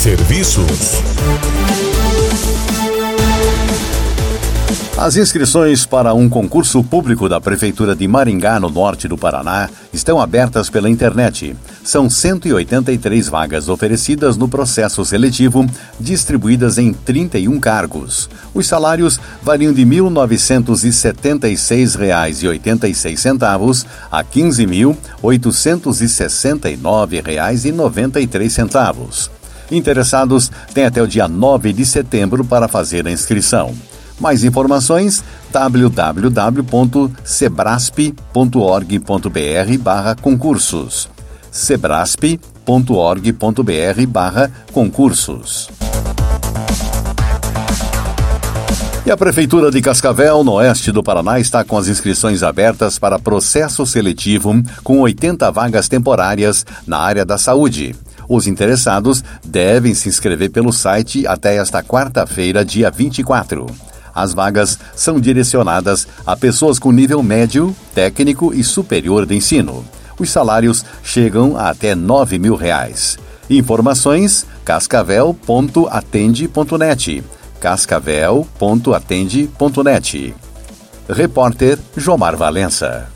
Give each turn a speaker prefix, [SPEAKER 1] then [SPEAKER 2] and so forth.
[SPEAKER 1] Serviços.
[SPEAKER 2] As inscrições para um concurso público da Prefeitura de Maringá, no norte do Paraná, estão abertas pela internet. São 183 vagas oferecidas no processo seletivo, distribuídas em 31 cargos. Os salários variam de R$ 1.976,86 a R$ 15.869,93. Interessados têm até o dia 9 de setembro para fazer a inscrição. Mais informações, www.sebrasp.org.br/concursos. sebrasp.org.br/concursos. E a Prefeitura de Cascavel, no oeste do Paraná, está com as inscrições abertas para processo seletivo com 80 vagas temporárias na área da saúde. Os interessados devem se inscrever pelo site até esta quarta-feira, dia 24. As vagas são direcionadas a pessoas com nível médio, técnico e superior de ensino. Os salários chegam a até R$ 9.000. Informações: cascavel.atende.net. cascavel.atende.net. Repórter Jomar Valença.